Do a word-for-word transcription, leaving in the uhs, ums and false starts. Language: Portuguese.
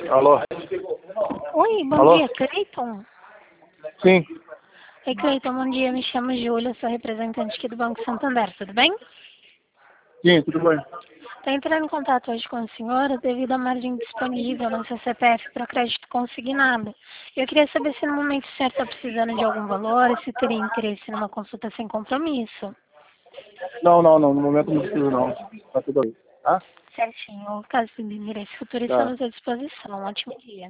Alô? Oi, bom Alô? dia, Cleiton. Sim. Oi, Cleiton, bom dia. Me chamo Júlia, sou representante aqui do Banco Santander, tudo bem? Sim, tudo bem. Estou entrando em contato hoje com a senhora devido à margem disponível no seu C P F para crédito consignado. Eu queria saber se no momento certo está precisando de algum valor, se teria interesse numa consulta sem compromisso. Não, não, não. No momento não preciso, não. Tá tudo bem. Tá? Certinho. Caso de interesse futuro, Tá. estamos à disposição. Um ótimo dia.